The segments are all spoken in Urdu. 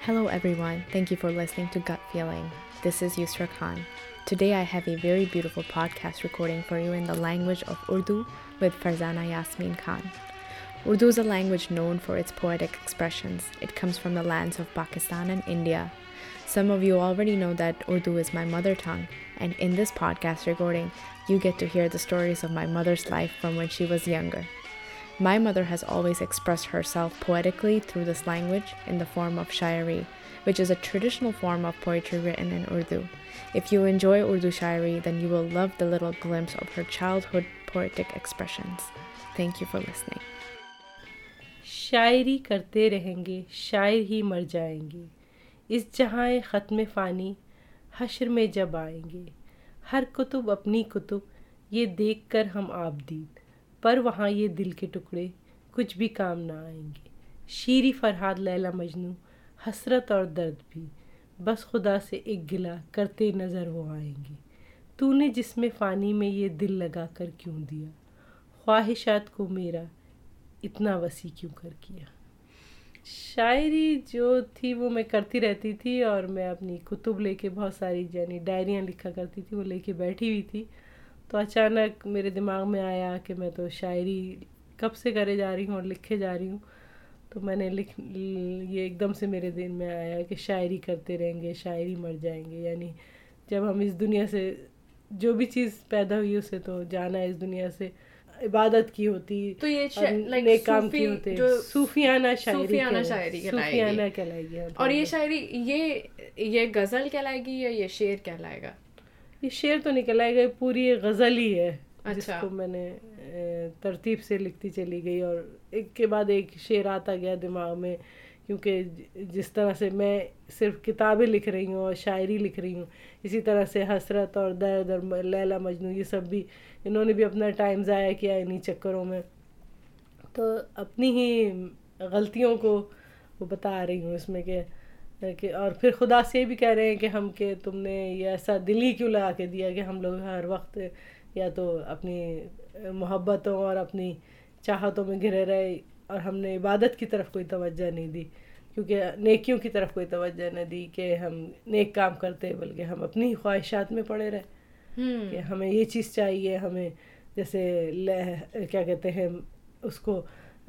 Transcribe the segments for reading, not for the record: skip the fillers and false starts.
Hello everyone, thank you for listening to Gut Feeling. This is Yusra Khan. Today I have a very beautiful podcast recording for you in the language of Urdu with Farzana Yasmin Khan. Urdu is a language known for its poetic expressions. It comes from the lands of Pakistan and India. Some of you already know that Urdu is my mother tongue, and in this podcast recording, you get to hear the stories of my mother's life from when she was younger. My mother has always expressed herself poetically through this language in the form of Shairi, which is a traditional form of poetry written in Urdu. If you enjoy Urdu Shairi, then you will love the little glimpse of her childhood poetic expressions. Thank you for listening. शायरी करते रहेंगे, शायर ही मर जाएंगे, इस जहाँ ख़त्म फ़ानी हश्र में जब आएंगे, हर कुतुब अपनी कुतुब ये देख कर हम आबदीद, पर वहाँ ये दिल के टुकड़े कुछ भी काम ना आएंगे. शीरी फरहाद लैला मजनू हसरत और दर्द भी बस खुदा से एक गिला करते नज़र वो आएंगे. तूने जिसमें फ़ानी में ये दिल लगा कर क्यों दिया, ख्वाहिशात को मेरा इतना वसी क्यों कर किया. शायरी जो थी वो मैं करती रहती थी और मैं अपनी कुतुब लेके बहुत सारी यानी डायरियाँ लिखा करती थी, वो लेके बैठी हुई थी. तो अचानक मेरे दिमाग में आया कि मैं तो शायरी कब से करे जा रही हूँ और लिखे जा रही हूँ. तो मैंने ये एकदम से मेरे दिल में आया कि शायरी करते रहेंगे, शायरी मर जाएंगे. यानी जब हम इस दुनिया से जो भी चीज़ पैदा हुई उसे तो जाना इस दुनिया से इबादत की होती, तो ये नेक काम की होते, सूफियाना शायरी कहलाएगी. और ये शायरी ये गज़ल कहलाएगी या ये शेर कहलाएगा? ये शेर तो नहीं कहलाएगा, ये पूरी गज़ल ही है. अच्छा. जिसको मैंने तरतीब से लिखती चली गई और एक के बाद एक शेर आता गया दिमाग में, क्योंकि जिस तरह से मैं सिर्फ किताबें लिख रही हूँ और शायरी लिख रही हूँ, इसी तरह से हसरत और दर्द और लैला मजनू ये सब भी इन्होंने भी अपना टाइम ज़ाया किया इन्हीं चक्करों में. तो अपनी ही गलतियों को वो बता रही हूँ इसमें कि और फिर खुदा से भी कह रहे हैं कि तुमने ये ऐसा दिल ही क्यों लगा के दिया कि हम लोग हर वक्त या तो अपनी मोहब्बतों और अपनी चाहतों में घिरे रहे और हमने इबादत की तरफ कोई तवज्जो नहीं दी, क्योंकि नेकियों की तरफ कोई तवज्जो नहीं दी कि हम नेक काम करते, बल्कि हम अपनी ख्वाहिशात में पड़े रहे कि हमें ये चीज़ चाहिए, हमें जैसे क्या कहते हैं उसको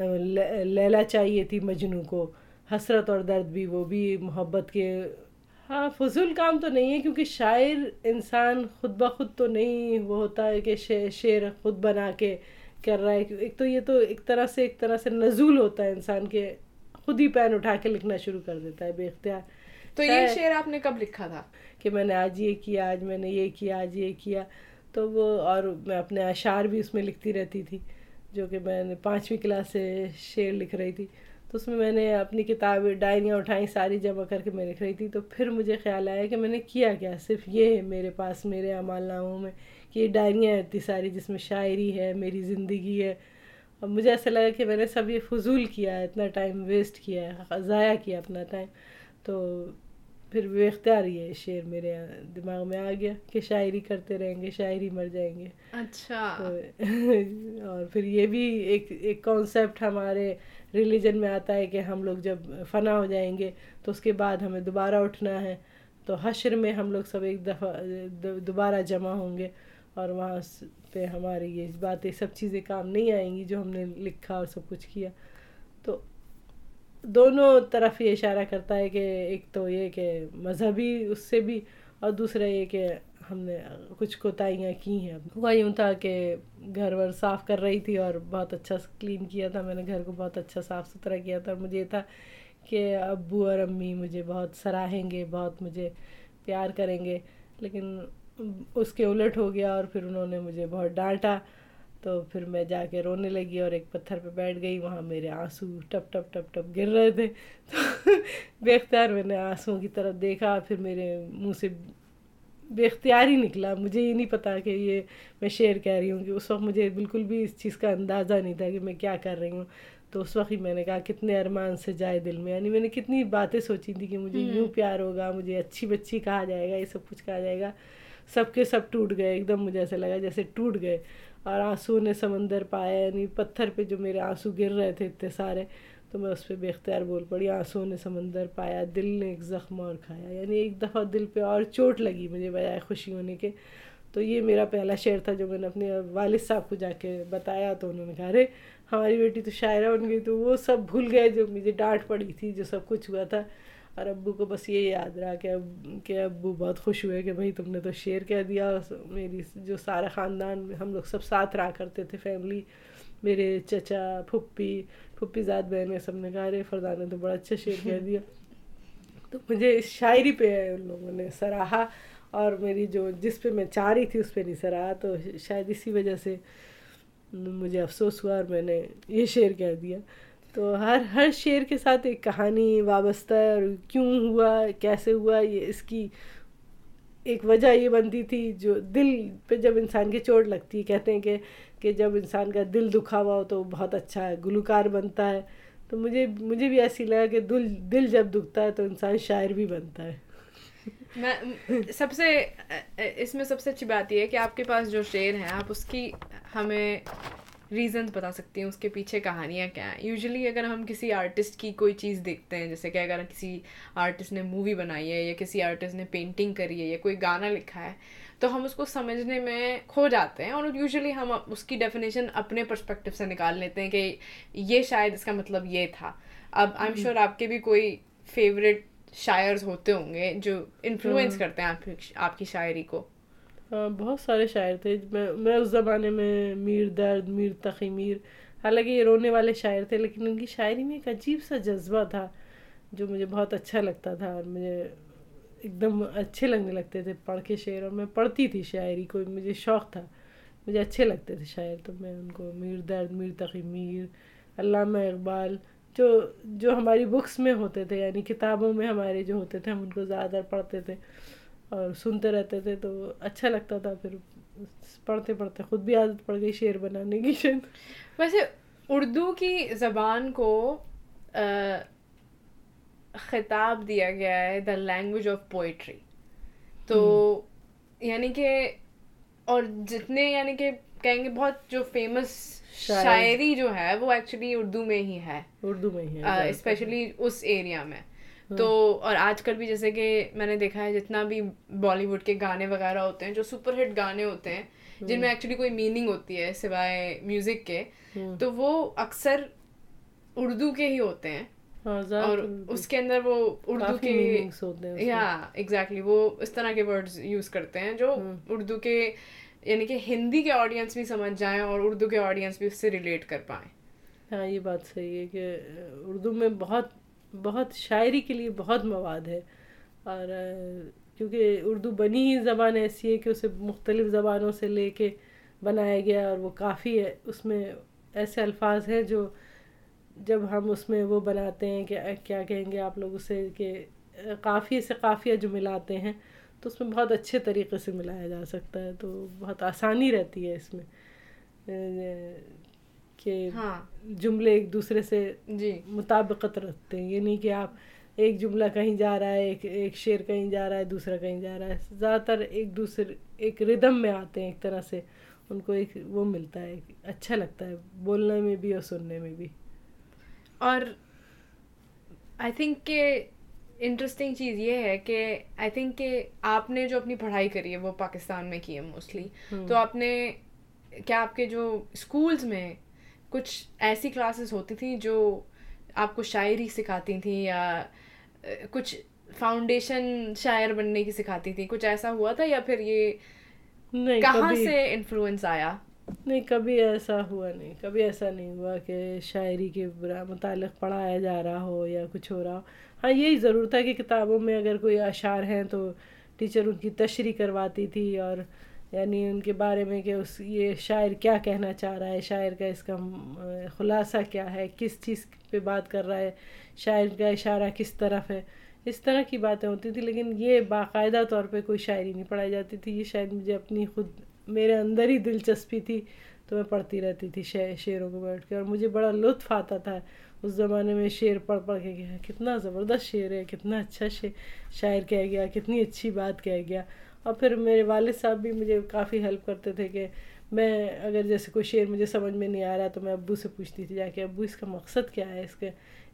लैला चाहिए थी मजनू को, हसरत और दर्द भी वो भी मोहब्बत के. हाँ, फजूल काम तो नहीं है, क्योंकि शायर इंसान खुद ब खुद तो नहीं वो होता है कि शेर खुद बना के कर रहा है. एक तो ये तो एक तरह से नज़ूल होता है इंसान के, खुद ही पेन उठा के लिखना शुरू कर देता है बेख्तियार. तो ये शेर आपने कब लिखा था? कि मैंने आज ये किया, आज मैंने ये किया, आज ये किया. तो वो और मैं अपने अशार भी उसमें लिखती रहती थी, जो कि मैंने 5वीं क्लास से शेर लिख रही थी. तो उसमें मैंने अपनी किताबें डायरियाँ उठाई, सारी जमा करके मैं लिख रही थी. तो फिर मुझे ख्याल आया कि मैंने किया क्या, सिर्फ ये है मेरे पास मेरे अमालनामों में कि ये डायरियाँ इतनी सारी जिसमें शायरी है, मेरी ज़िंदगी है. और मुझे ऐसा लगा कि मैंने सब ये फजूल किया है, इतना टाइम वेस्ट किया है, ज़ाया किया अपना टाइम. तो फिर बेख्तियार ये शेर मेरे दिमाग में आ गया कि शायरी करते रहेंगे, शायरी मर जाएंगे. अच्छा. तो और फिर ये भी एक कॉन्सेप्ट हमारे रिलीजन में आता है कि हम लोग जब फना हो जाएंगे तो उसके बाद हमें दोबारा उठना है. तो हश्र में हम लोग सब एक दफ़ा दोबारा जमा होंगे और वहाँ पे हमारी ये बातें सब चीज़ें काम नहीं आएंगी जो हमने लिखा और सब कुछ किया. तो दोनों तरफ ये इशारा करता है कि एक तो ये कि मजहबी उससे भी, और दूसरा ये कि हमने कुछ कोताहियाँ की हैं. हुआ यूँ था कि घर वर साफ़ कर रही थी और बहुत अच्छा क्लीन किया था मैंने, घर को बहुत अच्छा साफ़ सुथरा किया था. और मुझे था कि अब्बू और अम्मी मुझे बहुत सराहेंगे, बहुत मुझे प्यार करेंगे, लेकिन उसके उलट हो गया और फिर उन्होंने मुझे बहुत डांटा. तो फिर मैं जाके रोने लगी और एक पत्थर पे बैठ गई. वहाँ मेरे आंसू टप टप टप टप गिर रहे थे. तो बेख्तियार मैंने आंसुओं की तरफ देखा, फिर मेरे मुंह से बेख्तियार ही निकला. मुझे ये नहीं पता कि ये मैं शेर कह रही हूँ, कि उस वक्त मुझे बिल्कुल भी इस चीज़ का अंदाज़ा नहीं था कि मैं क्या कर रही हूँ. तो उस वक्त ही मैंने कहा कितने अरमान से जाए दिल में, यानी मैंने कितनी बातें सोची थी कि मुझे यूँ प्यार होगा, मुझे अच्छी बच्ची कहा जाएगा, ये सब कुछ कहा जाएगा. सबके सब टूट गए एकदम. मुझे ऐसा लगा जैसे टूट गए और आंसू ने समंदर पाया, यानी पत्थर पे जो मेरे आंसू गिर रहे थे इतने सारे, تو میں اس پہ بے اختیار بول پڑی، آنسوؤں نے سمندر پایا، دل نے ایک زخم اور کھایا. یعنی ایک دفعہ دل پہ اور چوٹ لگی مجھے بجائے خوشی ہونے کے. تو یہ میرا پہلا شعر تھا جو میں نے اپنے والد صاحب کو جا کے بتایا. تو انہوں نے کہا ارے ہماری بیٹی تو شاعرہ بن گئی. تو وہ سب بھول گئے جو مجھے ڈانٹ پڑی تھی، جو سب کچھ ہوا تھا. اور ابو کو بس یہ یاد رہا کہ ابو بہت خوش ہوئے کہ بھائی تم نے تو شعر کہہ دیا. میری جو سارا خاندان، ہم لوگ سب ساتھ رہا کرتے تھے فیملی، میرے چچا، پھپھی زاد بہنیں، سب نے کہا ارے فرزانہ نے تو بڑا اچھا شعر کہہ دیا. تو مجھے اس شاعری پہ ان لوگوں نے سراہا، اور میری جو جس پہ میں چاہ رہی تھی اس پہ نہیں سراہا. تو شاید اسی وجہ سے مجھے افسوس ہوا اور میں نے یہ شعر کہہ دیا. تو ہر شعر کے ساتھ ایک کہانی وابستہ ہے، اور کیوں ہوا، کیسے ہوا، یہ اس کی ایک وجہ یہ بنتی تھی. جو دل پہ جب انسان کی چوٹ لگتی ہے، کہتے ہیں کہ جب انسان کا دل دکھا ہوا ہو تو بہت اچھا گلوکار بنتا ہے. تو مجھے بھی ایسی لگا کہ دل جب دکھتا ہے تو انسان شاعر بھی بنتا ہے. میں اس میں سب سے اچھی بات یہ ہے کہ آپ کے پاس جو شعر ہیں آپ اس کی ہمیں ریزنز بتا سکتی ہیں، اس کے پیچھے کہانیاں کیا ہیں. یوزلی اگر ہم کسی آرٹسٹ کی کوئی چیز دیکھتے ہیں، جیسے کہ اگر کسی آرٹسٹ نے مووی بنائی ہے یا کسی آرٹسٹ نے پینٹنگ کری ہے یا کوئی گانا لکھا ہے، تو ہم اس کو سمجھنے میں کھو جاتے ہیں، اور یوزلی ہم اس کی ڈیفینیشن اپنے پرسپیکٹیو سے نکال لیتے ہیں کہ یہ شاید اس کا مطلب یہ تھا. اب آئی ایم شیور آپ کے بھی کوئی فیوریٹ شاعرز ہوتے ہوں گے جو انفلوئنس کرتے ہیں آپ کی شاعری کو. ہاں بہت سارے شاعر تھے. میں اس زمانے میں میر درد، میر تقی میر، حالانکہ یہ رونے والے شاعر تھے، لیکن ان کی شاعری میں ایک عجیب سا جذبہ تھا جو مجھے بہت اچھا لگتا تھا، اور مجھے ایک دم اچھے لگنے لگتے تھے پڑھ کے شعر. اور میں پڑھتی تھی شاعری کو، مجھے شوق تھا، مجھے اچھے لگتے تھے شاعر. تو میں ان کو میر درد، میر تقی میر، علامہ اقبال، جو ہماری بکس میں ہوتے تھے، یعنی کتابوں میں ہمارے جو ہوتے تھے، ہم ان کو زیادہ تر پڑھتے تھے اور سنتے رہتے تھے. تو اچھا لگتا تھا. پھر پڑھتے پڑھتے خود بھی عادت پڑ گئی شعر بنانے کی. شاید ویسے اردو کی زبان کو خطاب دیا گیا ہے دا لینگویج آف پوئٹری. تو یعنی کہ اور جتنے یعنی کہ کہیں گے بہت جو فیمس شاعری جو ہے وہ ایکچولی اردو میں ہی ہے، اردو میں ہی ہے اسپیشلی اس ایریا میں. تو اور آج کل بھی جیسے کہ میں نے دیکھا ہے جتنا بھی بالی ووڈ کے گانے وغیرہ ہوتے ہیں جو سپر ہٹ گانے ہوتے ہیں جن میں ایکچولی کوئی میننگ ہوتی ہے سوائے میوزک کے، تو وہ اکثر اردو کے ہی ہوتے ہیں. اور اس کے اندر وہ اردو کے یا ایگزیکٹلی وہ اس طرح کے ورڈز یوز کرتے ہیں جو اردو کے یعنی کہ ہندی کے آڈینس بھی سمجھ جائیں اور اردو کے آڈینس بھی اس سے ریلیٹ کر پائیں. ہاں یہ بات صحیح ہے کہ اردو میں بہت شاعری کے لیے بہت مواد ہے. اور کیونکہ اردو بنی ہی زبان ایسی ہے کہ اسے مختلف زبانوں سے لے کے بنایا گیا، اور وہ کافی ہے. اس میں ایسے الفاظ ہیں جو جب ہم اس میں وہ بناتے ہیں کہ کیا کہیں گے آپ لوگ اسے، کہ قافیے سے قافیہ جو ملاتے ہیں، تو اس میں بہت اچھے طریقے سے ملایا جا سکتا ہے. تو بہت آسانی رہتی ہے اس میں کہ جملے ایک دوسرے سے مطابقت رکھتے ہیں. یہ نہیں کہ آپ ایک جملہ کہیں جا رہا ہے، ایک شعر کہیں جا رہا ہے، دوسرا کہیں جا رہا ہے. زیادہ تر ایک ردم میں آتے ہیں، ایک طرح سے ان کو ایک وہ ملتا ہے، اچھا لگتا ہے بولنے میں بھی اور سننے میں بھی. اور آئی تھنک کہ انٹرسٹنگ چیز یہ ہے کہ آئی تھنک کہ آپ نے جو اپنی پڑھائی کری ہے وہ پاکستان میں کی ہے موسٹلی. تو آپ نے کیا آپ کے جو اسکولز میں کچھ ایسی کلاسز ہوتی تھیں جو آپ کو شاعری سکھاتی تھیں یا کچھ فاؤنڈیشن شاعر بننے کی سکھاتی تھیں؟ کچھ ایسا ہوا تھا یا پھر یہ کہاں سے انفلوئنس آیا؟ نہیں، کبھی ایسا ہوا نہیں. کبھی ایسا نہیں ہوا کہ شاعری کے متعلق پڑھایا جا رہا ہو یا کچھ ہو رہا ہو. ہاں یہی ضرور تھا کہ کتابوں میں اگر کوئی اشعار ہیں تو ٹیچر ان کی تشریح کرواتی تھی، اور یعنی ان کے بارے میں کہ یہ شاعر کیا کہنا چاہ رہا ہے، شاعر کا اس کا خلاصہ کیا ہے، کس چیز پہ بات کر رہا ہے، شاعر کا اشارہ کس طرف ہے، اس طرح کی باتیں ہوتی تھیں. لیکن یہ باقاعدہ طور پہ کوئی شاعری نہیں پڑھائی جاتی تھی. یہ شاید مجھے اپنی میرے اندر ہی دلچسپی تھی تو میں پڑھتی رہتی تھی شعروں کو بیٹھ کے. اور مجھے بڑا لطف آتا تھا اس زمانے میں شعر پڑھ کے کہ کتنا زبردست شعر ہے، کتنا اچھا شاعر کہہ گیا، کتنی اچھی بات کہہ گیا. اور پھر میرے والد صاحب بھی مجھے کافی ہیلپ کرتے تھے کہ میں اگر جیسے کوئی شعر مجھے سمجھ میں نہیں آ رہا تو میں ابو سے پوچھتی تھی جا کے، ابو اس کا مقصد کیا ہے،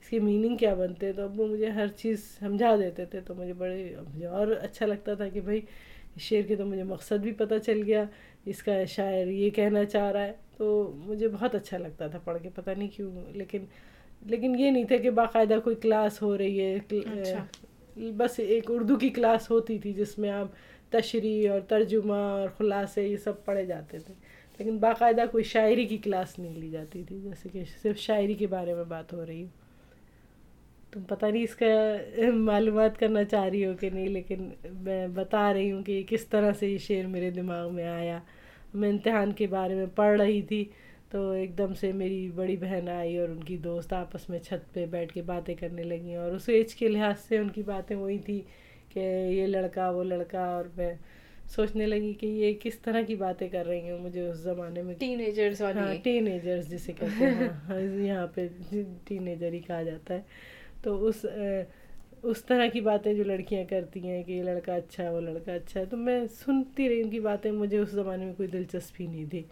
اس کے میننگ کیا بنتے ہیں. تو ابو مجھے ہر چیز سمجھا دیتے تھے, تو مجھے اور اچھا لگتا تھا کہ بھائی اس شعر کے تو مجھے مقصد بھی پتہ چل گیا, اس کا شاعر یہ کہنا چاہ رہا ہے. تو مجھے بہت اچھا لگتا تھا پڑھ کے, پتہ نہیں کیوں, لیکن یہ نہیں تھا کہ باقاعدہ کوئی کلاس ہو رہی ہے. بس ایک اردو کی کلاس ہوتی تھی جس میں آپ تشریح اور ترجمہ اور خلاصے یہ سب پڑھے جاتے تھے, لیکن باقاعدہ کوئی شاعری کی کلاس نہیں لی جاتی تھی, جیسے کہ صرف شاعری کے بارے میں بات ہو رہی ہو. تم پتہ نہیں اس کا معلومات کرنا چاہ رہی ہو کہ نہیں, لیکن میں بتا رہی ہوں کہ کس طرح سے یہ شعر میرے دماغ میں آیا. میں امتحان کے بارے میں پڑھ رہی تھی تو ایک دم سے میری بڑی بہن آئی اور ان کی دوست آپس میں چھت پہ بیٹھ کے باتیں کرنے لگیں, اور اس ایج کے لحاظ سے ان کی باتیں وہی تھی کہ یہ لڑکا وہ لڑکا, اور میں سوچنے لگی کہ یہ کس طرح کی باتیں کر رہی ہوں. مجھے اس زمانے میں ٹین ایجرز والی, ہاں ٹین ایجرز جسے کہتے ہیں, یہاں پہ ٹین ایجر ہی کہا جاتا ہے. تو اس طرح کی باتیں جو لڑکیاں کرتی ہیں کہ یہ لڑکا اچھا ہے وہ لڑکا اچھا ہے, تو میں سنتی رہی ان کی باتیں. مجھے اس زمانے میں کوئی دلچسپی نہیں تھی.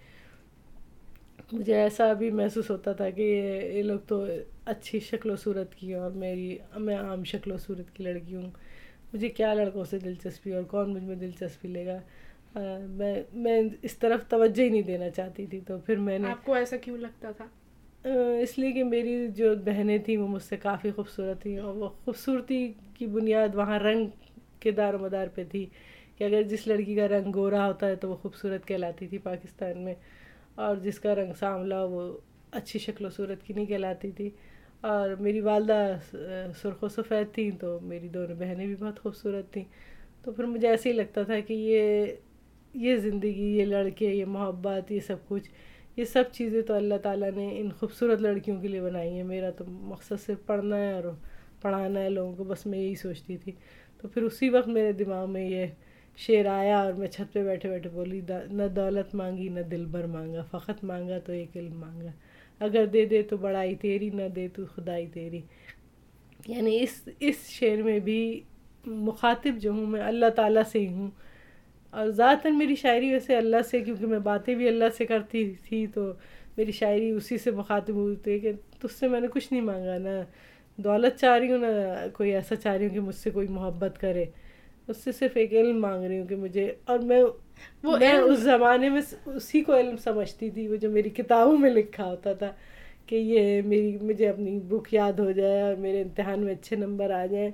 مجھے ایسا بھی محسوس ہوتا تھا کہ یہ لوگ تو اچھی شکل و صورت کی ہیں اور میں عام شکل و صورت کی لڑکی ہوں. مجھے کیا لڑکوں سے دلچسپی, اور کون مجھ میں دلچسپی لے گا. میں اس طرف توجہ ہی نہیں دینا چاہتی تھی. تو پھر میں نے, آپ کو ایسا کیوں لگتا تھا؟ اس لیے کہ میری جو بہنیں تھیں وہ مجھ سے کافی خوبصورت تھیں, اور وہ خوبصورتی کی بنیاد وہاں رنگ کے دار و مدار پہ تھی کہ اگر جس لڑکی کا رنگ گورا ہوتا ہے تو وہ خوبصورت کہلاتی تھی پاکستان میں, اور جس کا رنگ سانولا وہ اچھی شکل و صورت کی نہیں کہلاتی تھی. اور میری والدہ سرخ و سفید تھیں, تو میری دونوں بہنیں بھی بہت خوبصورت تھیں. تو پھر مجھے ایسے ہی لگتا تھا کہ یہ زندگی, یہ لڑکے, یہ محبت, یہ سب کچھ, یہ سب چیزیں تو اللہ تعالیٰ نے ان خوبصورت لڑکیوں کے لیے بنائی ہیں. میرا تو مقصد صرف پڑھنا ہے اور پڑھانا ہے لوگوں کو, بس میں یہی سوچتی تھی. تو پھر اسی وقت میرے دماغ میں یہ شعر آیا, اور میں چھت پہ بیٹھے بیٹھے بولی, نہ دولت مانگی نہ دل بھر مانگا, فقط مانگا تو ایک علم مانگا. اگر دے دے تو بڑائی تیری, نہ دے تو خدائی تیری. یعنی اس شعر میں بھی مخاطب جو ہوں میں اللہ تعالیٰ سے ہی ہوں, اور ذاتاً میری شاعری ویسے اللہ سے, کیونکہ میں باتیں بھی اللہ سے کرتی تھی, تو میری شاعری اسی سے مخاطب ہوئی کہ تجھ سے میں نے کچھ نہیں مانگا, نہ دولت چاہ رہی ہوں نہ کوئی ایسا چاہ رہی ہوں کہ مجھ سے کوئی محبت کرے. اس سے صرف ایک علم مانگ رہی ہوں کہ مجھے, اور میں اس زمانے میں اسی کو علم سمجھتی تھی, وہ جو میری کتابوں میں لکھا ہوتا تھا کہ یہ مجھے اپنی بک یاد ہو جائے اور میرے امتحان میں اچھے نمبر آ جائیں.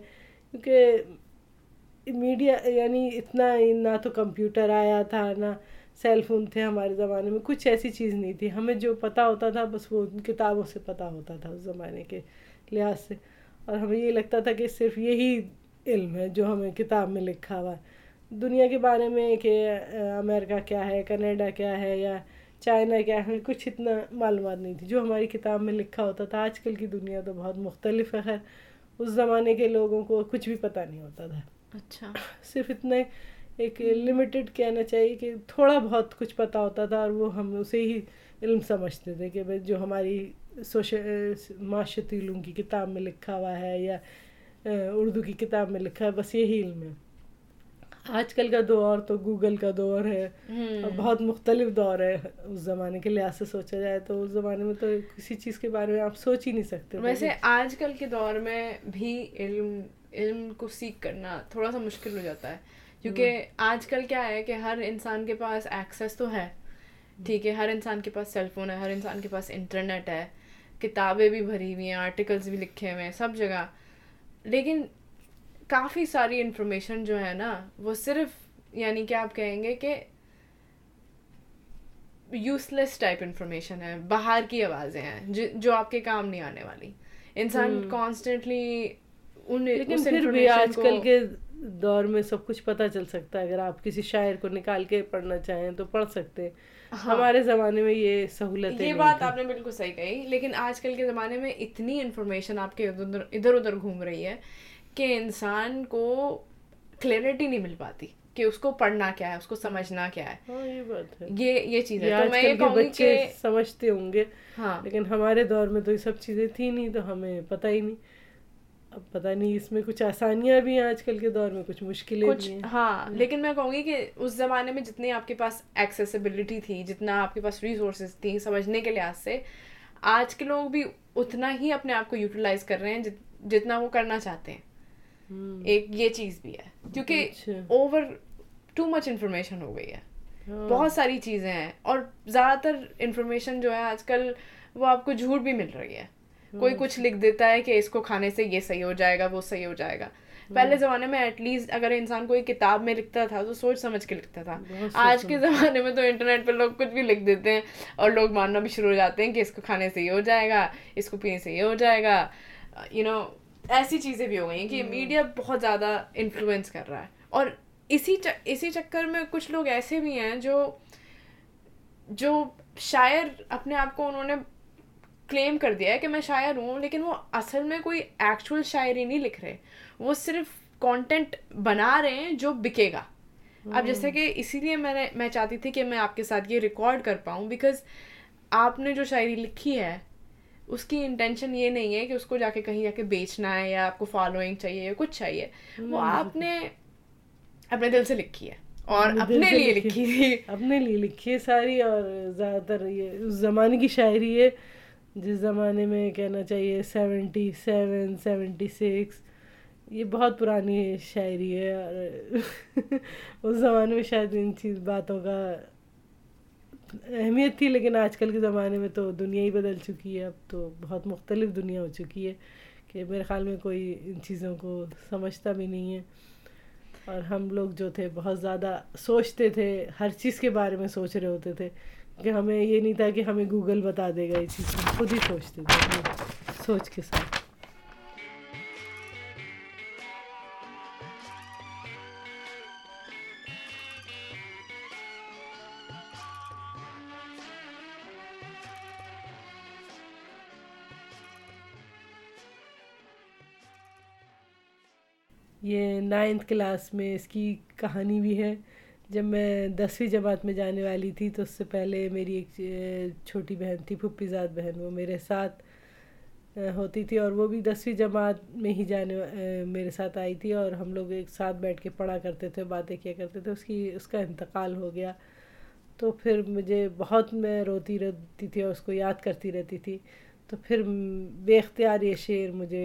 کیونکہ میڈیا یعنی اتنا نہ تو کمپیوٹر آیا تھا نہ سیل فون تھے ہمارے زمانے میں, کچھ ایسی چیز نہیں تھی. ہمیں جو پتہ ہوتا تھا بس وہ کتابوں سے پتہ ہوتا تھا اس زمانے کے لحاظ سے, اور ہمیں یہ لگتا تھا کہ صرف یہی علم ہے جو ہمیں کتاب میں لکھا ہوا ہے. دنیا کے بارے میں کہ امریکہ کیا ہے, کینیڈا کیا ہے, یا چائنا کیا ہے, کچھ اتنا معلومات نہیں تھی. جو ہماری کتاب میں لکھا ہوتا تھا. آج کل کی دنیا تو بہت مختلف ہے, خیر اس زمانے کے لوگوں کو کچھ بھی پتہ نہیں ہوتا تھا. اچھا, صرف اتنا ایک لمیٹڈ کہنا چاہیے کہ تھوڑا بہت کچھ پتہ ہوتا تھا, اور وہ ہم اسے ہی علم سمجھتے تھے کہ بھائی جو ہماری معاشرتی علوم کی کتاب میں لکھا ہوا ہے یا اردو کی کتاب میں لکھا ہے, بس یہی علم ہے. آج کل کا دور تو گوگل کا دور ہے, اور بہت مختلف دور ہے. اس زمانے کے لحاظ سے سوچا جائے تو اس زمانے میں تو کسی چیز کے بارے میں آپ سوچ ہی نہیں سکتے. ویسے آج کل کے دور میں بھی علم کو سیکھ کرنا تھوڑا سا مشکل ہو جاتا ہے, کیونکہ آج کل کیا ہے کہ ہر انسان کے پاس ایکسیس تو ہے, ٹھیک ہے, ہر انسان کے پاس سیل فون ہے, ہر انسان کے پاس انٹرنیٹ ہے, کتابیں بھی بھری ہوئی ہیں, آرٹیکلز بھی لکھے ہوئے ہیں سب جگہ, لیکن کافی ساری انفارمیشن جو ہے نا وہ صرف یعنی کہ آپ کہیں گے کہ یوز لیس ٹائپ انفارمیشن ہے, باہر کی آوازیں ہیں جو آپ کے کام نہیں آنے والی. انسان کانسٹنٹلی لیکن پھر بھی آج کل کے دور میں سب کچھ پتہ چل سکتا ہے. اگر آپ کسی شاعر کو نکال کے پڑھنا چاہیں تو پڑھ سکتے ہیں. ہمارے زمانے میں یہ سہولت, یہ بات آپ نے بالکل صحیح کہی, لیکن آج کل کے زمانے میں اتنی انفارمیشن آپ کے ادھر ادھر گھوم رہی ہے کہ انسان کو کلیئرٹی نہیں مل پاتی کہ اس کو پڑھنا کیا ہے, اس کو سمجھنا کیا ہے. ہاں یہ بات ہے, یہ چیز ہے. تو میں یہ کہوں گی کہ سمجھتے ہوں گے, ہاں, لیکن ہمارے دور میں تو یہ سب چیزیں تھیں نہیں, تو ہمیں پتہ ہی نہیں. اب پتہ نہیں اس میں کچھ آسانیاں بھی ہیں آج کل کے دور میں, کچھ مشکلیں بھی ہیں. ہاں, لیکن میں کہوں گی کہ اس زمانے میں جتنی آپ کے پاس ایکسیسیبلٹی تھی, جتنا آپ کے پاس ریسورسز تھی سمجھنے کے لحاظ سے, آج کے لوگ بھی اتنا ہی اپنے آپ کو یوٹیلائز کر رہے ہیں جتنا وہ کرنا چاہتے ہیں. ایک یہ چیز بھی ہے کیونکہ اوور ٹو مچ انفارمیشن ہو گئی ہے, بہت ساری چیزیں ہیں, اور زیادہ تر انفارمیشن جو ہے آج کل وہ آپ کو جھوٹ بھی مل رہی ہے. کوئی کچھ لکھ دیتا ہے کہ اس کو کھانے سے یہ صحیح ہو جائے گا, وہ صحیح ہو جائے گا. پہلے زمانے میں ایٹ لیسٹ اگر انسان کوئی کتاب میں لکھتا تھا تو سوچ سمجھ کے لکھتا تھا. آج کے زمانے میں تو انٹرنیٹ پہ لوگ کچھ بھی لکھ دیتے ہیں اور لوگ ماننا بھی شروع ہو جاتے ہیں کہ اس کو کھانے سے یہ ہو جائے گا, اس کو پینے سے یہ ہو جائے گا. ایسی چیزیں بھی ہو گئی ہیں کہ میڈیا بہت زیادہ انفلوئنس کر رہا ہے. اور اسی چکر میں کچھ لوگ ایسے بھی ہیں جو شاعر اپنے آپ کو انہوں نے کلیم کر دیا ہے کہ میں شاعر ہوں, لیکن وہ اصل میں کوئی ایکچوئل شاعری نہیں لکھ رہے, وہ صرف کانٹینٹ بنا رہے ہیں جو بکے گا. اب جیسے کہ اسی لیے میں چاہتی تھی کہ میں آپ کے ساتھ یہ ریکارڈ کر پاؤں, بیکاز آپ نے جو شاعری لکھی ہے اس کی انٹینشن یہ نہیں ہے کہ اس کو جا کے کہیں جا کے بیچنا ہے یا آپ کو فالوئنگ چاہیے یا کچھ چاہیے. وہ آپ نے اپنے دل سے لکھی ہے اور اپنے لیے لکھی تھی, اپنے لیے لکھی ہے ساری. اور زیادہ تر یہ اس زمانے کی شاعری ہے جس زمانے میں کہنا چاہیے 77 76, یہ بہت پرانی شاعری ہے. اور اس زمانے میں شاید ان باتوں کا اہمیت تھی, لیکن آج کل کے زمانے میں تو دنیا ہی بدل چکی ہے. اب تو بہت مختلف دنیا ہو چکی ہے کہ میرے خیال میں کوئی ان چیزوں کو سمجھتا بھی نہیں ہے. اور ہم لوگ جو تھے بہت زیادہ سوچتے تھے, ہر چیز کے بارے میں سوچ رہے ہوتے تھے کہ ہمیں یہ نہیں تھا کہ ہمیں گوگل بتا دے گا یہ چیز, ہم خود ہی سوچتے تھے اپنے سوچ کے ساتھ. یہ 9th کلاس میں اس کی کہانی بھی ہے. جب میں 10ویں جماعت میں جانے والی تھی تو اس سے پہلے میری ایک چھوٹی بہن تھی, پھپھی زاد بہن, وہ میرے ساتھ ہوتی تھی اور وہ بھی 10ویں جماعت میں ہی میرے ساتھ آئی تھی, اور ہم لوگ ایک ساتھ بیٹھ کے پڑھا کرتے تھے, باتیں کیا کرتے تھے. اس کا انتقال ہو گیا تو پھر مجھے بہت, میں روتی رہتی تھی اور اس کو یاد کرتی رہتی تھی. تو پھر بے اختیار یہ شعر مجھے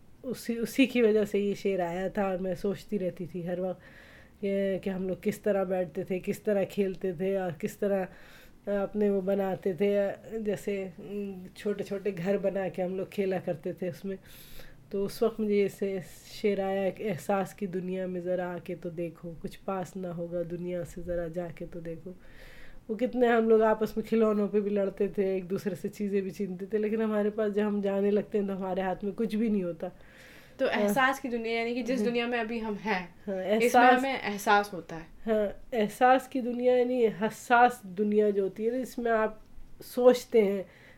اسی کی وجہ سے یہ شعر آیا تھا, اور میں سوچتی رہتی تھی ہر وقت کہ ہم لوگ کس طرح بیٹھتے تھے, کس طرح کھیلتے تھے, اور کس طرح اپنے وہ بناتے تھے, جیسے چھوٹے چھوٹے گھر بنا کے ہم لوگ کھیلا کرتے تھے اس میں. تو اس وقت مجھے یہ شعر آیا کہ احساس کی دنیا میں ذرا آ کے تو دیکھو, کچھ پاس نہ ہوگا دنیا سے ذرا جا کے تو دیکھو. وہ کتنے ہم لوگ آپس میں کھلونوں پہ بھی لڑتے تھے, ایک دوسرے سے چیزیں بھی چھینتے تھے, لیکن ہمارے پاس جب ہم جانے لگتے ہیں تو ہمارے ہاتھ میں کچھ بھی نہیں ہوتا. تو احساس کی دنیا یعنی کہ جس دنیا میں ابھی ہم ہیں اس میں ہمیں احساس ہوتا ہے. ہاں, احساس کی دنیا یعنی حساس دنیا جو ہوتی ہے اس میں آپ سوچتے ہیں.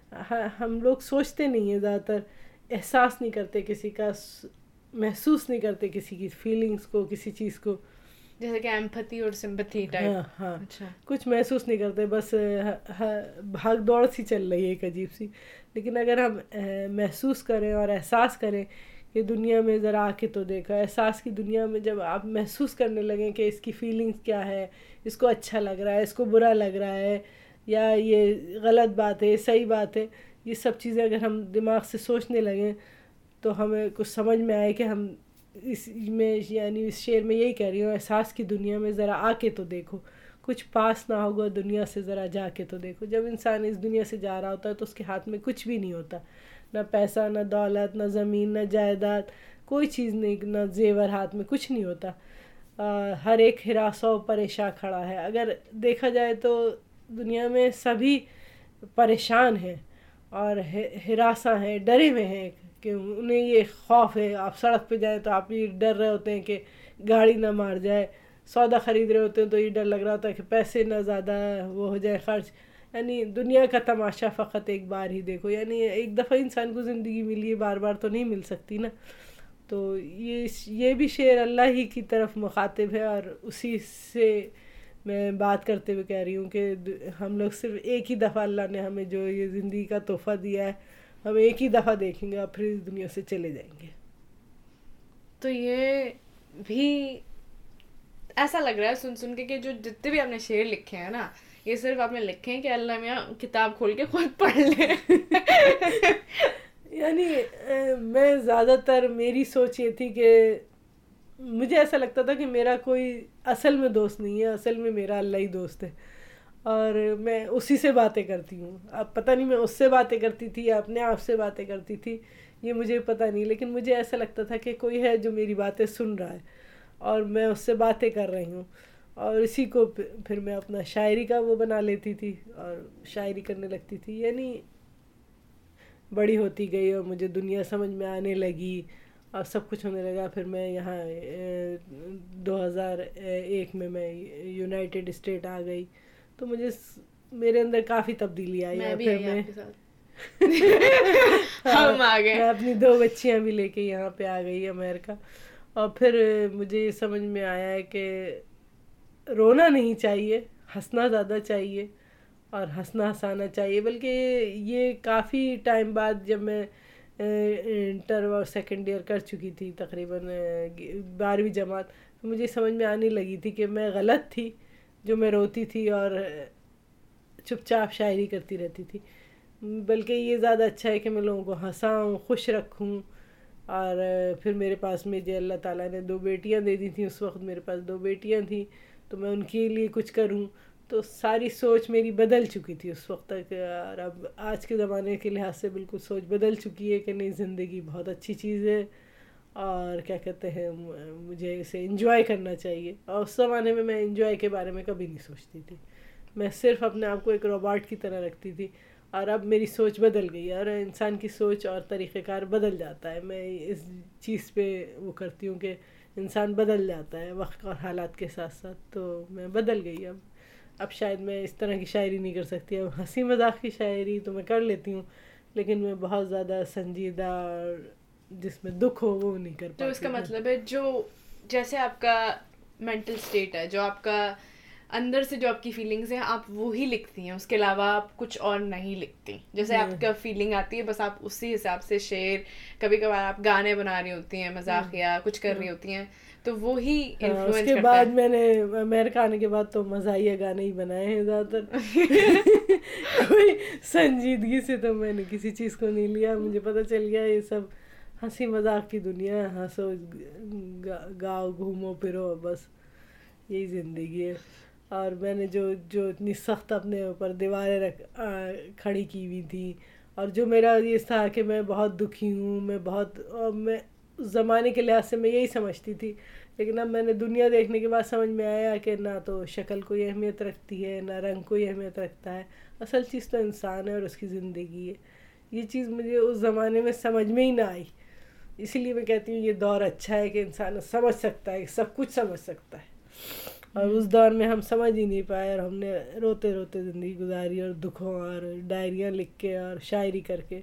ہم لوگ سوچتے نہیں ہیں, زیادہ تر احساس نہیں کرتے کسی کا, محسوس نہیں کرتے کسی کی فیلنگز کو, کسی چیز کو, جیسے کہ ایمپتھی اور سمپتھی ٹائپ. ہاں کچھ محسوس نہیں کرتے, بس بھاگ دوڑ سی چل رہی ہے ایک عجیب سی. لیکن اگر ہم محسوس کریں اور احساس کریں کہ دنیا میں ذرا آ کے تو دیکھا, احساس کی دنیا میں جب آپ محسوس کرنے لگیں کہ اس کی فیلنگز کیا ہے, اس کو اچھا لگ رہا ہے, اس کو برا لگ رہا ہے, یا یہ غلط بات ہے, صحیح بات ہے, یہ سب چیزیں اگر ہم دماغ سے سوچنے لگیں تو ہمیں کچھ سمجھ میں آئے کہ ہم اس میں, یعنی اس شعر میں یہی کہہ رہی ہوں, احساس کی دنیا میں ذرا آ کے تو دیکھو, کچھ پاس نہ ہوگا دنیا سے ذرا جا کے تو دیکھو. جب انسان اس دنیا سے جا رہا ہوتا ہے تو اس کے ہاتھ میں کچھ بھی نہیں ہوتا, نہ پیسہ, نہ دولت, نہ زمین, نہ جائیداد, کوئی چیز نہیں, نہ زیور, ہاتھ میں کچھ نہیں ہوتا. ہر ایک ہراساں و پریشاں کھڑا ہے. اگر دیکھا جائے تو دنیا میں سبھی پریشان ہیں اور ہراساں ہیں, ڈرے ہوئے ہیں کہ انہیں یہ خوف ہے. آپ سڑک پہ جائیں تو آپ یہ ڈر رہے ہوتے ہیں کہ گاڑی نہ مار جائے, سودا خرید رہے ہوتے ہیں تو یہ ڈر لگ رہا ہوتا ہے کہ پیسے نہ زیادہ وہ ہو جائے خرچ. یعنی دنیا کا تماشا فقط ایک بار ہی دیکھو, یعنی ایک دفعہ انسان کو زندگی ملی ہے, بار بار تو نہیں مل سکتی نا. تو یہ بھی شعر اللہ ہی کی طرف مخاطب ہے, اور اسی سے میں بات کرتے ہوئے کہہ رہی ہوں کہ ہم لوگ صرف ایک ہی دفعہ اللہ نے ہمیں جو یہ زندگی کا تحفہ دیا ہے, ہم ایک ہی دفعہ دیکھیں گے اور پھر اس دنیا سے چلے جائیں گے. تو یہ بھی ایسا لگ رہا ہے سن کے کہ جو جتنے بھی آپ نے شعر لکھے ہیں نا, یہ صرف آپ نے لکھے ہیں کہ اللہ میاں کتاب کھول کے خود پڑھ لیں. یعنی میں زیادہ تر میری سوچ یہ تھی کہ مجھے ایسا لگتا تھا کہ میرا کوئی اصل میں دوست نہیں ہے, اصل میں میرا اللہ ہی دوست ہے, اور میں اسی سے باتیں کرتی ہوں. اب پتہ نہیں میں اس سے باتیں کرتی تھی یا اپنے آپ سے باتیں کرتی تھی, یہ مجھے پتہ نہیں, لیکن مجھے ایسا لگتا تھا کہ کوئی ہے جو میری باتیں سن رہا ہے اور میں اس سے باتیں کر رہی ہوں, اور اسی کو پھر میں اپنا شاعری کا وہ بنا لیتی تھی اور شاعری کرنے لگتی تھی. یعنی بڑی ہوتی گئی اور مجھے دنیا سمجھ میں آنے لگی اور سب کچھ ہونے لگا. پھر میں یہاں 2001 میں یونائٹڈ اسٹیٹ آ گئی, تو مجھے میرے اندر کافی تبدیلی آئی. میں بھی پھر ہم آ گئے, میں اپنی 2 بچیاں بھی لے کے یہاں پہ آ گئی امریکہ. اور پھر مجھے یہ سمجھ میں آیا ہے کہ رونا نہیں چاہیے, ہنسنا زیادہ چاہیے, اور ہنسنا ہنسانا چاہیے. بلکہ یہ کافی ٹائم بعد جب میں انٹر اور سیکنڈ ایئر کر چکی تھی, تقریباً 12ویں جماعت, تو مجھے سمجھ میں آنے لگی تھی کہ میں غلط تھی جو میں روتی تھی اور چپ چاپ شاعری کرتی رہتی تھی. بلکہ یہ زیادہ اچھا ہے کہ میں لوگوں کو ہنساؤں, خوش رکھوں. اور پھر میرے پاس مجھے اللہ تعالیٰ نے 2 بیٹیاں دے دی تھیں, اس وقت میرے پاس 2 بیٹیاں تھیں, تو میں ان کے لیے کچھ کروں. تو ساری سوچ میری بدل چکی تھی اس وقت تک, اور اب آج کے زمانے کے لحاظ سے بالکل سوچ بدل چکی ہے کہ نہیں, زندگی بہت اچھی چیز ہے اور کیا کہتے ہیں مجھے اسے انجوائے کرنا چاہیے. اور اس زمانے میں میں انجوائے کے بارے میں کبھی نہیں سوچتی تھی, میں صرف اپنے آپ کو ایک روبوٹ کی طرح رکھتی تھی. اور اب میری سوچ بدل گئی ہے, اور انسان کی سوچ اور طریقہ کار بدل جاتا ہے. میں اس چیز پہ وہ کرتی ہوں کہ انسان بدل جاتا ہے وقت اور حالات کے ساتھ ساتھ. تو میں بدل گئی. اب شاید میں اس طرح کی شاعری نہیں کر سکتی. اب ہنسی مذاق کی شاعری تو میں کر لیتی ہوں, لیکن میں بہت زیادہ سنجیدہ اور جس میں دکھ ہو وہ نہیں کر پاتی. تو اس کا مطلب ہے جو جیسے آپ کا مینٹل اسٹیٹ ہے, جو آپ کا اندر سے جو آپ کی فیلنگز ہیں, آپ وہی لکھتی ہیں, اس کے علاوہ آپ کچھ اور نہیں لکھتی. جیسے آپ کا فیلنگ آتی ہے بس آپ اسی حساب سے شعر, کبھی کبھار آپ گانے بنا رہی ہوتی ہیں مزاحیہ کچھ کر رہی ہوتی ہیں, تو وہی انفلوئنس کرتا ہے. اس کے بعد میں نے امریکہ آنے کے بعد تو مزاحیہ گانے ہی بنائے ہیں زیادہ تر. کوئی سنجیدگی سے تو میں نے کسی چیز کو نہیں لیا. مجھے پتہ چل گیا یہ سب ہنسی مذاق کی دنیا ہے, ہنسو گاؤ گھومو پھرو, بس یہی زندگی ہے. اور میں نے جو اتنی سخت اپنے اوپر دیواریں کھڑی کی ہوئی تھی, اور جو میرا یہ تھا کہ میں بہت دکھی ہوں, میں اس زمانے کے لحاظ سے میں یہی سمجھتی تھی. لیکن اب میں نے دنیا دیکھنے کے بعد سمجھ میں آیا کہ نہ تو شکل کوئی اہمیت رکھتی ہے, نہ رنگ کوئی اہمیت رکھتا ہے. اصل چیز تو انسان ہے اور اس کی زندگی ہے. یہ چیز مجھے اس زمانے میں سمجھ میں ہی نہ آئی. اسی لیے میں کہتی ہوں یہ دور اچھا ہے کہ انسان سمجھ سکتا ہے, سب کچھ سمجھ سکتا ہے. اور اس دور میں ہم سمجھ ہی نہیں پائے, اور ہم نے روتے روتے زندگی گزاری, اور دکھوں اور ڈائریاں لکھ کے اور شاعری کر کے.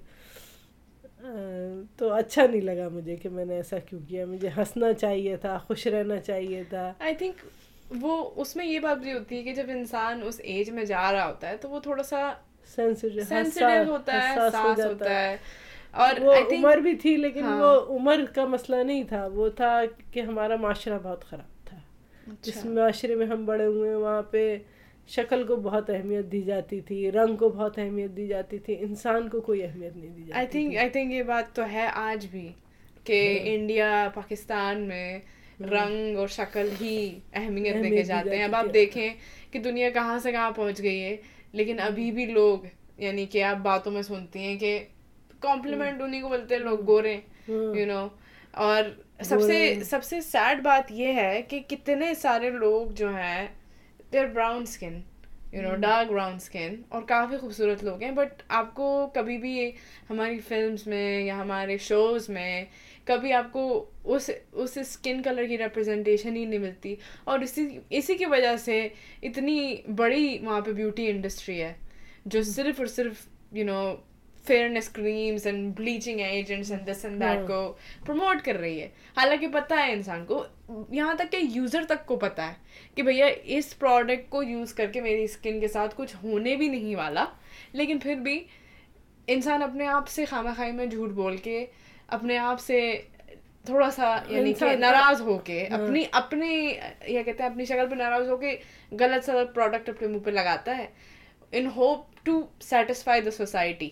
تو اچھا نہیں لگا مجھے کہ میں نے ایسا کیوں کیا. مجھے ہنسنا چاہیے تھا, خوش رہنا چاہیے تھا. آئی تھنک وہ اس میں یہ بات بھی ہوتی ہے کہ جب انسان اس ایج میں جا رہا ہوتا ہے تو وہ تھوڑا سا سینسیٹیو ہوتا ہے, حساس ہوتا ہے. اور وہ عمر بھی تھی, لیکن وہ عمر کا مسئلہ نہیں تھا, وہ تھا کہ ہمارا معاشرہ بہت خراب تھا. جس معاشرے میں ہم بڑے ہوئے ہیں وہاں پہ شکل کو بہت اہمیت دی جاتی تھی, رنگ کو بہت اہمیت دی جاتی تھی, انسان کو کوئی اہمیت نہیں دی جاتی تھی. آئی تھنک یہ بات تو ہے آج بھی کہ انڈیا پاکستان میں رنگ اور شکل ہی اہمیت دے کے جاتے ہیں. اب آپ دیکھیں کہ دنیا کہاں سے کہاں پہنچ گئی ہے, لیکن ابھی بھی لوگ, یعنی کہ آپ باتوں میں سنتی ہیں کہ کمپلیمنٹ انہیں کو بولتے ہیں لوگ گورے, یو نو. اور سب سے سیڈ بات یہ ہے کہ کتنے سارے لوگ جو ہیں there brown skin, you know, dark brown skin, اور کافی خوبصورت لوگ ہیں, بٹ آپ کو کبھی بھی ہماری فلمز میں یا ہمارے شوز میں کبھی آپ کو اس اسکن کلر کی ریپرزنٹیشن ہی نہیں ملتی. اور اسی کی وجہ سے اتنی بڑی وہاں پہ بیوٹی انڈسٹری ہے جو صرف اور صرف, you know, fairness creams and bleaching agents and this and that کو پروموٹ کر رہی ہے. حالانکہ پتہ ہے انسان کو, یہاں تک کہ یوزر تک کو پتہ ہے کہ بھیا اس پروڈکٹ کو یوز کر کے میری اسکن کے ساتھ کچھ ہونے بھی نہیں والا, لیکن پھر بھی انسان اپنے آپ سے خواہ مخواہ میں جھوٹ بول کے اپنے آپ سے تھوڑا سا یعنی کہ ناراض ہو کے اپنی یہ کہتے ہیں اپنی شکل پہ ناراض ہو کے غلط سا پروڈکٹ اپنے منہ پہ لگاتا ہے in hope to satisfy the society.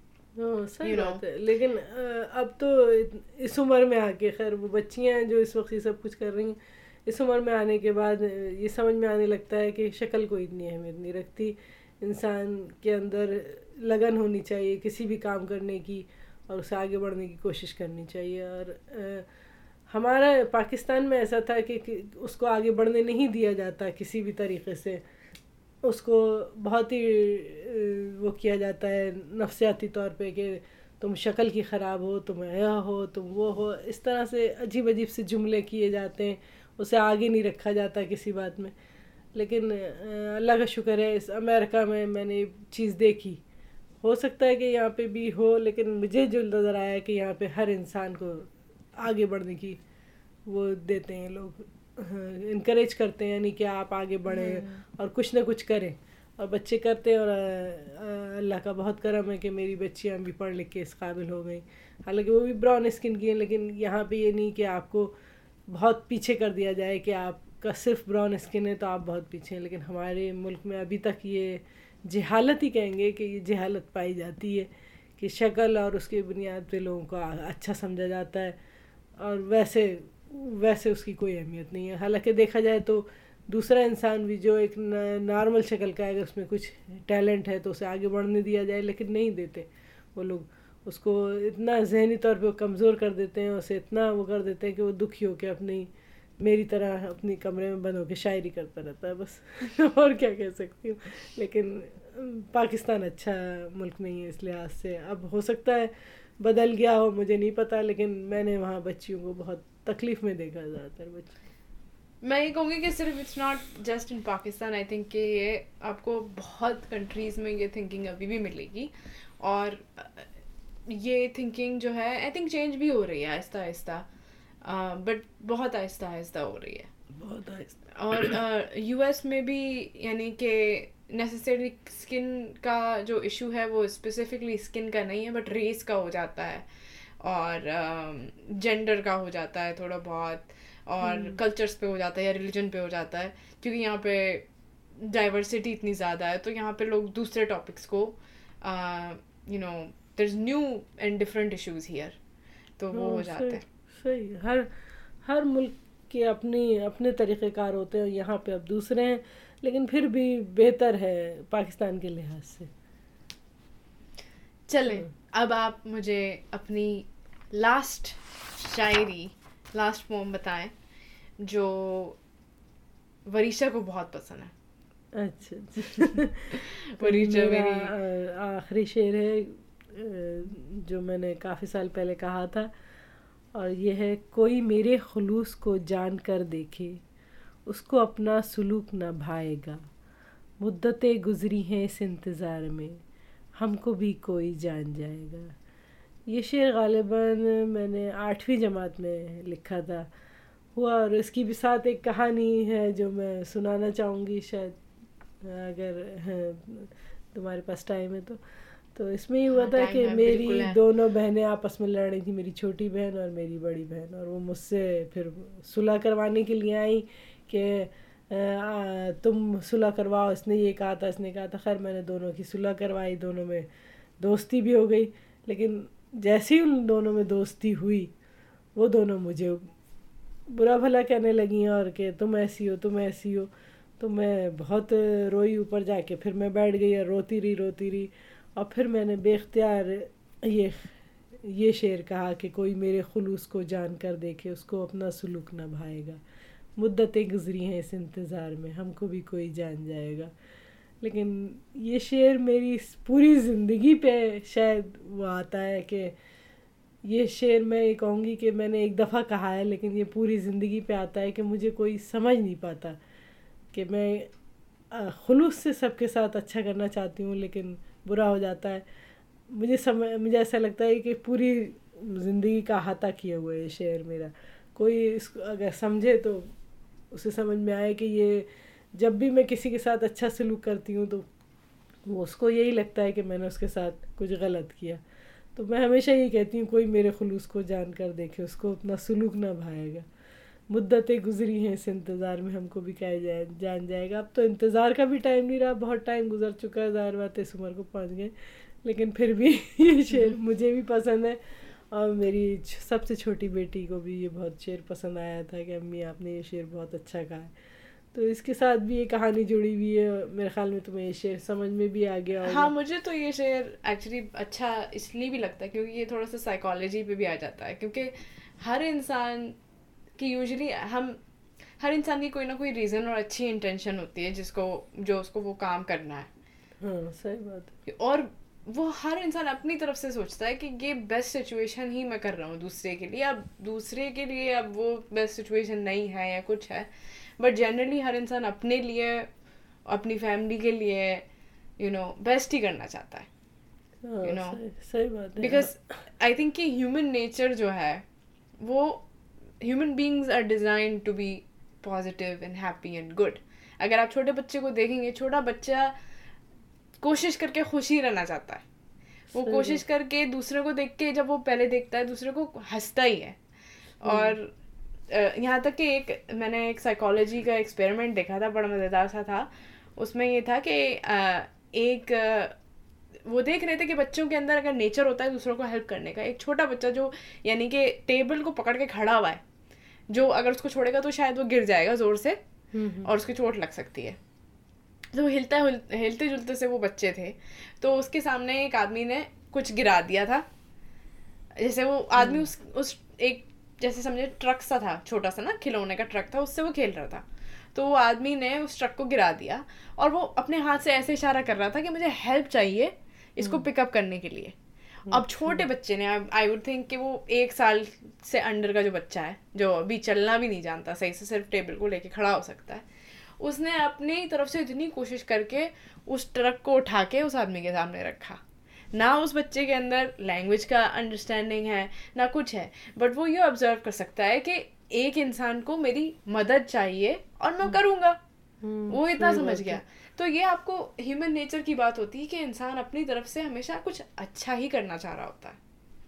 صحیح بات ہے. لیکن اب تو اس عمر میں آ کے خیر وہ بچیاں ہیں جو اس وقت یہ سب کچھ کر رہی ہیں, اس عمر میں آنے کے بعد یہ سمجھ میں آنے لگتا ہے کہ شکل کوئی اتنی اہمیت نہیں رکھتی. انسان کے اندر لگن ہونی چاہیے کسی بھی کام کرنے کی اور اسے آگے بڑھنے کی کوشش کرنی چاہیے. اور ہمارا پاکستان میں ایسا تھا کہ اس کو آگے بڑھنے نہیں دیا جاتا کسی بھی طریقے سے. اس کو بہت ہی وہ کیا جاتا ہے نفسیاتی طور پہ کہ تم شکل کی خراب ہو, تم یہ ہو, تم وہ ہو, اس طرح سے عجیب عجیب سے جملے کیے جاتے ہیں. اسے آگے نہیں رکھا جاتا کسی بات میں. لیکن اللہ کا شکر ہے اس امریکہ میں میں نے چیز دیکھی. ہو سکتا ہے کہ یہاں پہ بھی ہو, لیکن مجھے جو نظر آیا کہ یہاں پہ ہر انسان کو آگے بڑھنے کی وہ دیتے ہیں لوگ, انکریج کرتے ہیں, یعنی کہ آپ آگے بڑھیں اور کچھ نہ کچھ کریں. اور بچے کرتے ہیں, اور اللہ کا بہت کرم ہے کہ میری بچیاں بھی پڑھ لکھ کے اس قابل ہو گئیں. حالانکہ وہ بھی براؤن اسکن کی ہیں, لیکن یہاں پہ یہ نہیں کہ آپ کو بہت پیچھے کر دیا جائے کہ آپ کا صرف براؤن اسکن ہے تو آپ بہت پیچھے ہیں. لیکن ہمارے ملک میں ابھی تک یہ جہالت ہی کہیں گے کہ یہ جہالت پائی جاتی ہے کہ شکل اور اس کی بنیاد پہ لوگوں کو اچھا سمجھا جاتا ہے, اور ویسے اس کی کوئی اہمیت نہیں ہے. حالانکہ دیکھا جائے تو دوسرا انسان بھی جو ایک نارمل شکل کا ہے, اگر اس میں کچھ ٹیلنٹ ہے تو اسے آگے بڑھنے دیا جائے, لیکن نہیں دیتے وہ لوگ. اس کو اتنا ذہنی طور پہ کمزور کر دیتے ہیں, اسے اتنا وہ کر دیتے ہیں کہ وہ دکھی ہو کے میری طرح اپنی کمرے میں بند ہو کے شاعری کرتا رہتا ہے بس. اور کیا کہہ سکتی ہوں. لیکن پاکستان اچھا ملک نہیں ہے اس لحاظ سے. اب ہو سکتا ہے بدل گیا ہو, مجھے نہیں پتا, لیکن میں نے وہاں بچیوں کو بہت تکلیف میں دیکھا زیادہ تر بچے. میں یہ کہوں گی کہ صرف it's not just in Pakistan. I think کہ یہ آپ کو بہت کنٹریز میں یہ تھنکنگ ابھی بھی ملے گی, اور یہ تھنکنگ جو ہے آئی تھنک چینج بھی ہو رہی ہے آہستہ آہستہ, بٹ بہت آہستہ آہستہ ہو رہی ہے, بہت آہستہ. اور یو ایس میں بھی یعنی کہ نیسسری اسکن کا جو ایشو ہے وہ اسپیسیفکلی اسکن کا نہیں ہے, بٹ ریس کا ہو جاتا ہے, اور جینڈر کا ہو جاتا ہے تھوڑا بہت, اور کلچرس پہ ہو جاتا ہے یا ریلیجن پہ ہو جاتا ہے, کیونکہ یہاں پہ ڈائیورسٹی اتنی زیادہ ہے. تو یہاں پہ لوگ دوسرے ٹاپکس کو you know there is new and different issues here, تو وہ ہو جاتے ہیں. صحیح. ہر ملک کے اپنے طریقہ کار ہوتے ہیں, یہاں پہ اب دوسرے ہیں, لیکن پھر بھی بہتر ہے پاکستان کے لحاظ سے. چلیں اب آپ مجھے اپنی لاسٹ شاعری, لاسٹ پوم بتائیں جو وریشا کو بہت پسند ہے. اچھا وریشا میری آخری شعر ہے جو میں نے کافی سال پہلے کہا تھا, اور یہ ہے: کوئی میرے خلوص کو جان کر دیکھے, اس کو اپنا سلوک نہ بھائے گا. مدتیں گزری ہیں اس انتظار میں, ہم کو بھی کوئی جان جائے گا. یہ شعر غالباً میں نے 8ویں جماعت میں لکھا تھا ہوا, اور اس کی بھی ساتھ ایک کہانی ہے جو میں سنانا چاہوں گی شاید اگر تمہارے پاس ٹائم ہے تو اس میں یہ ہوا تھا کہ میری دونوں بہنیں آپس میں لڑ رہی تھیں, میری چھوٹی بہن اور میری بڑی بہن, اور وہ مجھ سے پھر صلح کروانے کے لیے آئیں کہ تم صلح کرواؤ, اس نے یہ کہا تھا, اس نے کہا تھا. خیر میں نے دونوں کی صلح کروائی, دونوں میں دوستی بھی ہو گئی. لیکن جیسے ہی ان دونوں میں دوستی ہوئی, وہ دونوں مجھے برا بھلا کہنے لگیں اور کہ تم ایسی ہو, تم ایسی ہو. تو میں بہت روئی اوپر جا کے, پھر میں بیٹھ گئی اور روتی رہی, اور پھر میں نے بے اختیار یہ شعر کہا کہ کوئی میرے خلوص کو جان کر دیکھے, اس کو اپنا سلوک نہ بھائے گا. مدتیں گزری ہیں اس انتظار میں, ہم کو بھی کوئی جان جائے گا. لیکن یہ شعر میری پوری زندگی پہ شاید وہ آتا ہے کہ یہ شعر میں یہ کہوں گی کہ میں نے ایک دفعہ کہا ہے, لیکن یہ پوری زندگی پہ آتا ہے کہ مجھے کوئی سمجھ نہیں پاتا کہ میں خلوص سے سب کے ساتھ اچھا کرنا چاہتی ہوں لیکن برا ہو جاتا ہے. مجھے ایسا لگتا ہے کہ پوری زندگی کا احاطہ کیا ہوا ہے یہ شعر میرا. کوئی اس کو اگر سمجھے تو اسے سمجھ میں آئے کہ یہ جب بھی میں کسی کے ساتھ اچھا سلوک کرتی ہوں تو وہ اس کو یہی لگتا ہے کہ میں نے اس کے ساتھ کچھ غلط کیا. تو میں ہمیشہ یہ کہتی ہوں کوئی میرے خلوص کو جان کر دیکھے اس کو اپنا سلوک نہ بھائے گا. مدتیں گزری ہیں اس انتظار میں ہم کو بھی کہا جان جائے گا. اب تو انتظار کا بھی ٹائم نہیں رہا, بہت ٹائم گزر چکا ہے, ظاہر بات ہے اس عمر کو پہنچ گئے. لیکن پھر بھی یہ شعر مجھے بھی پسند ہے اور میری سب سے چھوٹی بیٹی کو بھی یہ بہت شعر پسند آیا تھا کہ امی آپ نے یہ شعر بہت اچھا کہا ہے. تو اس کے ساتھ بھی یہ کہانی جڑی ہوئی ہے. میرے خیال میں تمہیں یہ شعر سمجھ میں بھی آ گیا. ہاں مجھے تو یہ شعر ایکچولی اچھا اس لیے بھی لگتا ہے کیونکہ یہ تھوڑا سا سائیکالوجی پہ بھی آ جاتا ہے, کیونکہ ہر انسان کی یوزلی ہر انسان کی کوئی نہ کوئی ریزن اور اچھی انٹینشن ہوتی ہے جو اس کو وہ کام کرنا ہے. ہاں صحیح بات ہے. اور وہ ہر انسان اپنی طرف سے سوچتا ہے کہ یہ بیسٹ سچویشن ہی میں کر رہا ہوں دوسرے کے لیے. اب دوسرے کے لیے اب وہ بیسٹ سچویشن نہیں ہے یا کچھ ہے, بٹ جنرلی ہر انسان اپنے لیے اپنی فیملی کے لیے بیسٹ ہی کرنا چاہتا ہے. صحیح بات ہے. بیکاز آئی تھنک کہ ہیومن نیچر جو ہے وہ human beings are designed to be positive and happy and good. اگر آپ چھوٹے بچے کو دیکھیں گے, چھوٹا بچہ کوشش کر کے خوشی رہنا چاہتا ہے. وہ کوشش کر کے دوسرے کو دیکھ کے, جب وہ پہلے دیکھتا ہے دوسرے کو, ہنستا ہی ہے. اور یہاں تک کہ میں نے ایک سائیکالوجی کا ایکسپیریمنٹ دیکھا تھا, بڑا مزیدار سا تھا. اس میں یہ تھا کہ وہ دیکھ رہے تھے کہ بچوں کے اندر اگر نیچر ہوتا ہے دوسروں کو ہیلپ کرنے کا, ایک چھوٹا بچہ جو یعنی کہ ٹیبل کو پکڑ کے کھڑا ہوا ہے, جو اگر اس کو چھوڑے گا تو شاید وہ گر جائے گا زور سے اور اس کی چوٹ لگ سکتی ہے. تو ہلتے جلتے سے وہ بچے تھے, تو اس کے سامنے ایک آدمی نے کچھ گرا دیا تھا. جیسے وہ آدمی اس ایک جیسے سمجھے ٹرک سا تھا, چھوٹا سا نا کھلونے کا ٹرک تھا, اس سے وہ کھیل رہا تھا. تو وہ آدمی نے اس ٹرک کو گرا دیا اور وہ اپنے ہاتھ سے ایسے اشارہ کر رہا تھا کہ مجھے ہیلپ چاہیے اس کو پک اپ کرنے کے لیے. اب چھوٹے بچے نے, آئی وڈ تھنک کہ وہ 1 سال سے انڈر کا جو بچہ ہے جو ابھی چلنا بھی نہیں جانتا صحیح سے, صرف ٹیبل کو لے کے کھڑا ہو سکتا ہے, اس نے اپنی طرف سے اتنی کوشش کر کے اس ٹرک کو اٹھا کے اس آدمی کے سامنے رکھا. نہ اس بچے کے اندر لینگویج کا انڈرسٹینڈنگ ہے نہ کچھ ہے, بٹ وہ یہ آبزرو کر سکتا ہے کہ ایک انسان کو میری مدد چاہیے اور میں کروں گا. وہ اتنا سمجھ گیا. تو یہ آپ کو ہیومن نیچر کی بات ہوتی ہے کہ انسان اپنی طرف سے ہمیشہ کچھ اچھا ہی کرنا چاہ رہا ہوتا ہے.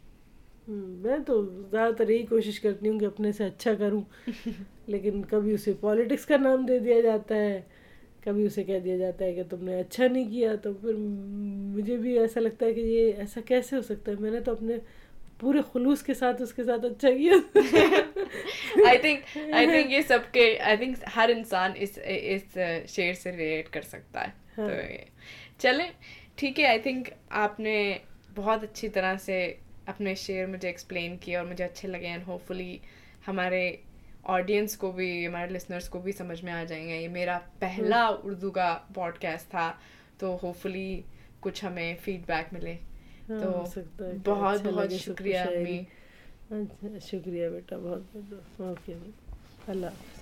میں تو زیادہ تر یہی کوشش کرتی ہوں کہ اپنے سے اچھا کروں, لیکن کبھی اسے پالیٹکس کا نام دے دیا جاتا ہے, کبھی اسے کہہ دیا جاتا ہے کہ تم نے اچھا نہیں کیا. تو پھر مجھے بھی ایسا لگتا ہے کہ یہ ایسا کیسے ہو سکتا ہے, میں نے تو اپنے پورے خلوص کے ساتھ اس کے ساتھ اچھا کیا. آئی تھنک یہ سب کے آئی تھنک ہر انسان اس شعر سے ریلیٹ کر سکتا ہے. تو چلیں ٹھیک ہے, آئی تھنک آپ نے بہت اچھی طرح سے اپنے شعر مجھے ایکسپلین کیا اور مجھے اچھے لگے, اینڈ ہوپ فلی ہمارے آڈینس کو بھی, ہمارے لسنرس کو بھی سمجھ میں آ جائیں گے. یہ میرا پہلا اردو کا پوڈ کاسٹ تھا, تو ہوپ فلی کچھ ہمیں فیڈ بیک ملے. تو بہت بہت شکریہ امی. شکریہ بیٹا, بہت بہت. اوکے, اللہ حافظ.